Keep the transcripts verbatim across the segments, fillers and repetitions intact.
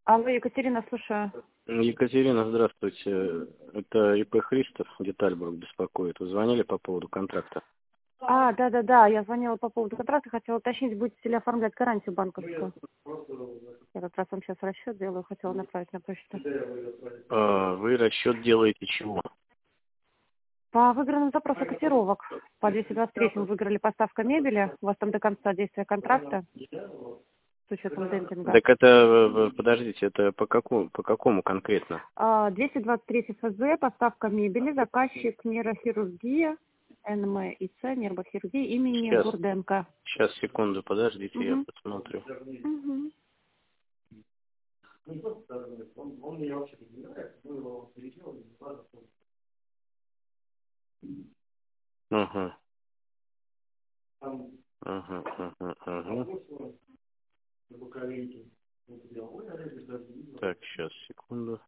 Алло, Екатерина, слушаю. Екатерина, здравствуйте. Это ИП Христов, Детальбург беспокоит. Вы звонили по поводу контракта? А, да-да-да, я звонила по поводу контракта, хотела уточнить, будете ли оформлять гарантию банковскую. Я как раз вам сейчас расчет делаю, хотела направить на почту. А, вы расчет делаете чего? По выигранному запросу котировок. По двести двадцать три мы выиграли поставка мебели. У вас там до конца действия контракта с учетом демпинга. Так это, э, подождите, это по какому, по какому конкретно? А, двести двадцать три ФЗ, поставка мебели, заказчик нейрохирургия, эн эм и цэ, нейрохирургия имени Сейчас, Бурденко. сейчас, секунду, подождите, Угу. я посмотрю. Угу. Ага. Ага, ага, ага. Так, сейчас, секунду.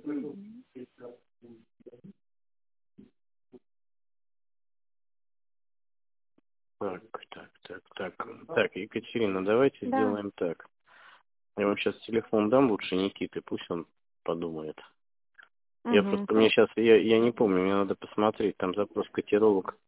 Так, так, так, так. Так, Екатерина, давайте Да. сделаем так. Я вам сейчас телефон дам лучше Никиты, пусть он подумает. Я Угу. просто, мне сейчас, я, я не помню, мне надо посмотреть, там запрос котировок,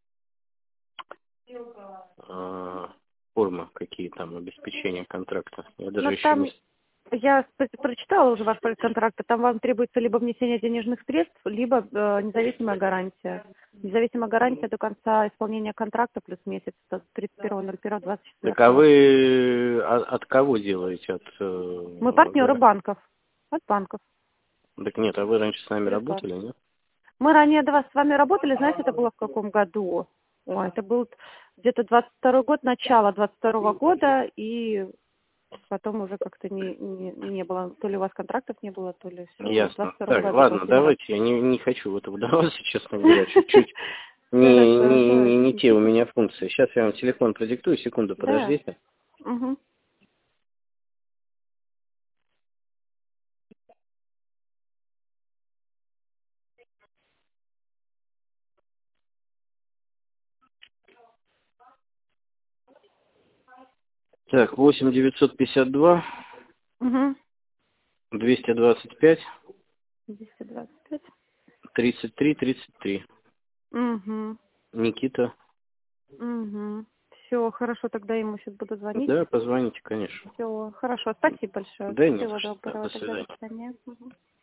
э, формы, какие там, обеспечения контракта. Я даже Но еще там не... я про- прочитала уже ваш контракт, и там вам требуется либо внесение денежных средств, либо э, независимая гарантия. Независимая гарантия до конца исполнения контракта плюс месяц, до тридцать первого ноль первого двадцать Так а четвёртого. вы от, от кого делаете? От... э, Мы партнеры гара- банков. От банков. Так нет, а вы раньше с нами Бесплатно. работали, нет? Мы ранее до вас с вами работали, знаете, это было в каком году? Ой, это был где-то двадцать второй год, начало двадцать второго года, и потом уже как-то не, не, не было, то ли у вас контрактов не было, то ли все. Вот в Ясно. двадцать втором Так, году был ладно, первый раз. давайте, я не, не хочу в это вдаваться, честно говоря, чуть-чуть. Не, Хорошо, не, не, давайте. не те у меня функции. Сейчас я вам телефон продиктую, секунду, Да. подождите. Угу. Так, восемь девятьсот пятьдесят два Угу. двести двадцать пять двести двадцать пять. тридцать три тридцать три. Угу. Никита. Угу. Все, хорошо, тогда ему сейчас буду звонить. Да, позвоните, конечно. Все, хорошо, спасибо большое. Да, не за Всего что. доброго, До тогда до свидания. свидания. Мгм.